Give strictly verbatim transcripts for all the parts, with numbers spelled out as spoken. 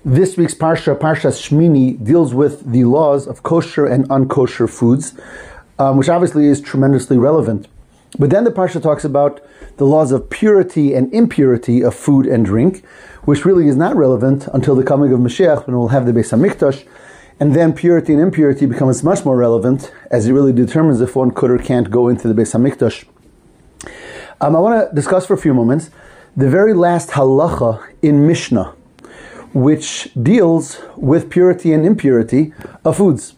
This week's Parsha, Parshas Shmini, deals with the laws of kosher and unkosher foods, um, which obviously is tremendously relevant. But then the Parsha talks about the laws of purity and impurity of food and drink, which really is not relevant until the coming of Mashiach, when we'll have the Beis HaMikdash. And then purity and impurity becomes much more relevant, as it really determines if one could or can't go into the Beis HaMikdash. Um, I want to discuss for a few moments the very last halacha in Mishnah, which deals with purity and impurity of foods.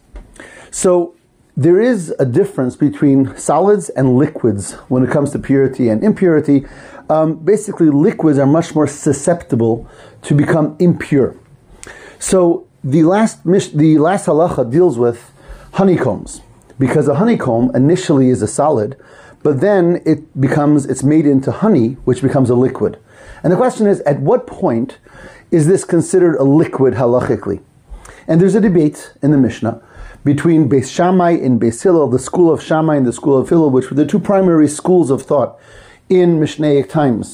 So there is a difference between solids and liquids when it comes to purity and impurity. Um, basically, liquids are much more susceptible to become impure. So the last the last halacha deals with honeycombs, because a honeycomb initially is a solid, but then it becomes it's made into honey, which becomes a liquid. And the question is, at what point is this considered a liquid halachically? And there's a debate in the Mishnah between Beis Shammai and Beis Hillel, the school of Shammai and the school of Hillel, which were the two primary schools of thought in Mishnaic times.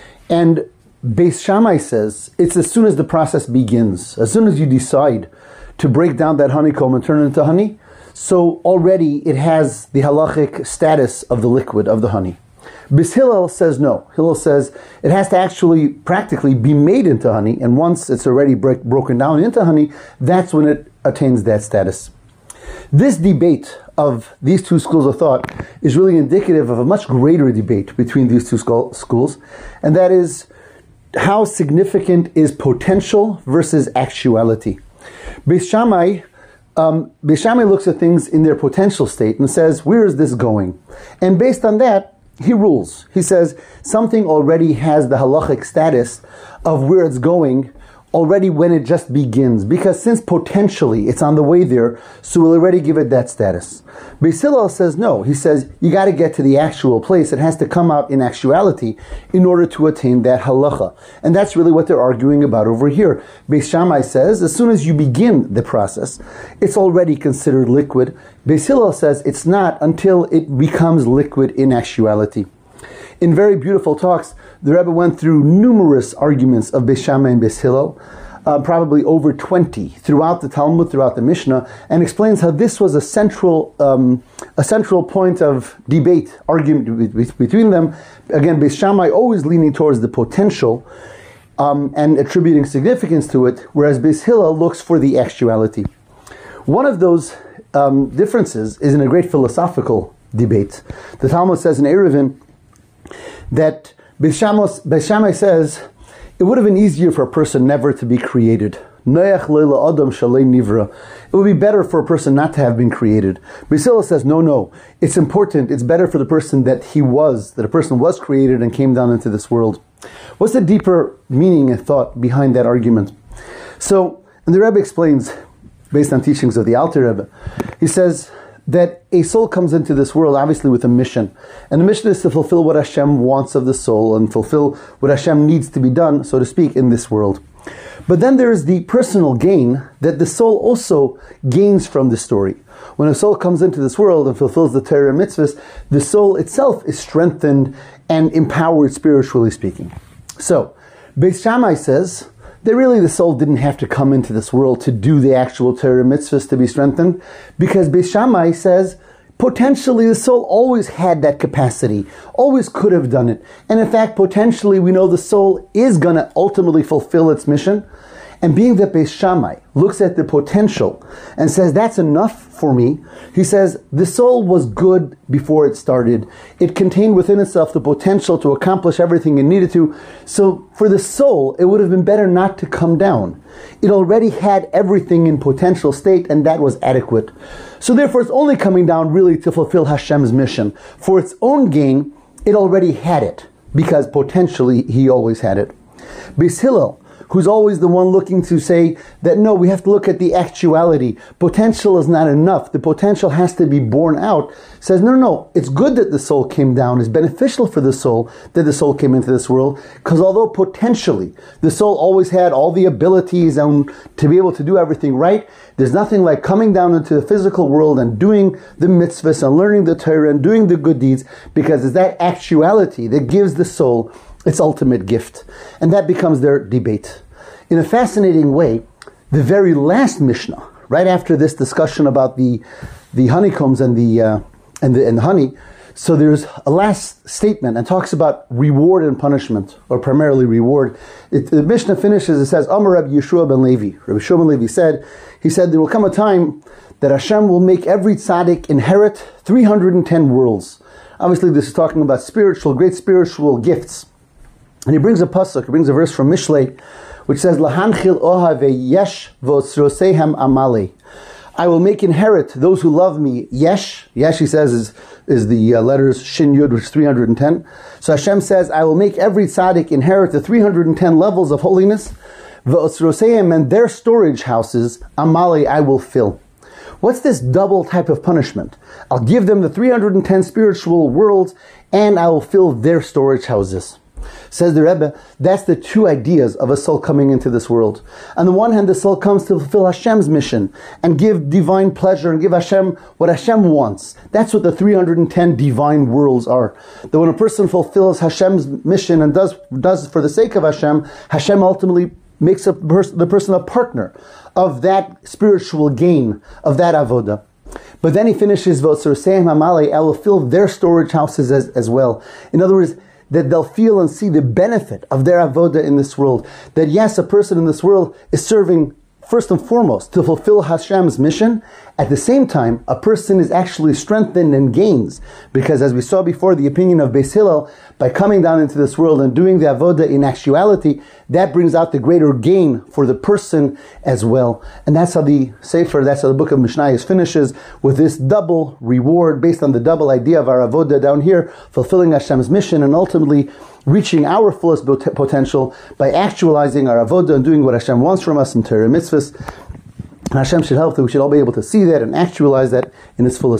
And Beis Shammai says it's as soon as the process begins, as soon as you decide to break down that honeycomb and turn it into honey, so already it has the halachic status of the liquid, of the honey. Beis Hillel says no. Hillel says it has to actually practically be made into honey, and once it's already break, broken down into honey, that's when it attains that status. This debate of these two schools of thought is really indicative of a much greater debate between these two school, schools, and that is how significant is potential versus actuality. Beis Shammai, um, Beis Shammai looks at things in their potential state and says, where is this going? And based on that, he rules. He says something already has the halachic status of where it's going already when it just begins, because since potentially it's on the way there, so we'll already give it that status. Beis Hillel says no. He says you got to get to the actual place. It has to come out in actuality in order to attain that halacha. And that's really what they're arguing about over here. Beis Shammai says as soon as you begin the process, it's already considered liquid. Beis Hillel says it's not until it becomes liquid in actuality. In very beautiful talks, the Rebbe went through numerous arguments of Beis Shammai and Beis Hillel, uh, probably over twenty, throughout the Talmud, throughout the Mishnah, and explains how this was a central um, a central point of debate, argument between them. Again, Beis Shammai always leaning towards the potential um, and attributing significance to it, whereas Beis Hillel looks for the actuality. One of those um, differences is in a great philosophical debate. The Talmud says in Eruvin that Beis Shammai says it would have been easier for a person never to be created. It would be better for a person not to have been created. Beis Hillel says no, no. It's important. It's better for the person that he was, that a person was created and came down into this world. What's the deeper meaning and thought behind that argument? So, and the Rebbe explains, based on teachings of the Alter Rebbe, he says that a soul comes into this world obviously with a mission. And the mission is to fulfill what Hashem wants of the soul and fulfill what Hashem needs to be done, so to speak, in this world. But then there is the personal gain that the soul also gains from the story. When a soul comes into this world and fulfills the Torah and mitzvahs, the soul itself is strengthened and empowered, spiritually speaking. So, Beis Shammai says that really the soul didn't have to come into this world to do the actual Torah mitzvahs to be strengthened, because Beis Shammai says potentially the soul always had that capacity, always could have done it. And in fact, potentially we know the soul is going to ultimately fulfill its mission. And being that Beis Shammai looks at the potential and says, that's enough for me, he says, the soul was good before it started. It contained within itself the potential to accomplish everything it needed to. So for the soul, it would have been better not to come down. It already had everything in potential state, and that was adequate. So therefore, it's only coming down really to fulfill Hashem's mission. For its own gain, it already had it, because potentially he always had it. Beis Hillel, who's always the one looking to say that no, we have to look at the actuality. Potential is not enough. The potential has to be born out. Says, no, no, no. It's good that the soul came down. It's beneficial for the soul that the soul came into this world, because although potentially the soul always had all the abilities and to be able to do everything right, there's nothing like coming down into the physical world and doing the mitzvahs and learning the Torah and doing the good deeds, because it's that actuality that gives the soul its ultimate gift. And that becomes their debate. In a fascinating way, the very last Mishnah, right after this discussion about the the honeycombs and the uh, and the and the honey, so there's a last statement and talks about reward and punishment, or primarily reward. It, the Mishnah finishes, it says, Amar Rabbi Yeshua ben Levi. Rabbi Yeshua ben Levi said, he said, there will come a time that Hashem will make every tzaddik inherit three hundred ten worlds. Obviously, this is talking about spiritual, great spiritual gifts. And he brings a pasuk, he brings a verse from Mishlei, which says, Lahanchil oha ve'yesh v'otzrosehem amale. I will make inherit those who love me. Yesh, Yesh, he says, is, is the uh, letters Shin Yud, which is three hundred ten. So Hashem says, I will make every tzaddik inherit the three hundred ten levels of holiness. V'otzrosehem, and their storage houses, amale, I will fill. What's this double type of punishment? I'll give them the three hundred ten spiritual worlds, and I will fill their storage houses. Says the Rebbe, that's the two ideas of a soul coming into this world. On the one hand, the soul comes to fulfill Hashem's mission and give divine pleasure and give Hashem what Hashem wants. That's what the three hundred ten divine worlds are. That when a person fulfills Hashem's mission and does does for the sake of Hashem, Hashem ultimately makes a pers- the person a partner of that spiritual gain, of that avodah. But then he finishes, V'otzrosehem amale, I will fill their storage houses as, as well. In other words, that they'll feel and see the benefit of their avodah in this world. That yes, a person in this world is serving first and foremost to fulfill Hashem's mission. At the same time, a person is actually strengthened and gains. Because as we saw before, the opinion of Beis Hillel, by coming down into this world and doing the avodah in actuality, that brings out the greater gain for the person as well. And that's how the Sefer, that's how the book of Mishnayos finishes, with this double reward based on the double idea of our avodah down here, fulfilling Hashem's mission and ultimately reaching our fullest potential by actualizing our avodah and doing what Hashem wants from us in Torah mitzvahs. And Hashem should help that we should all be able to see that and actualize that in its fullest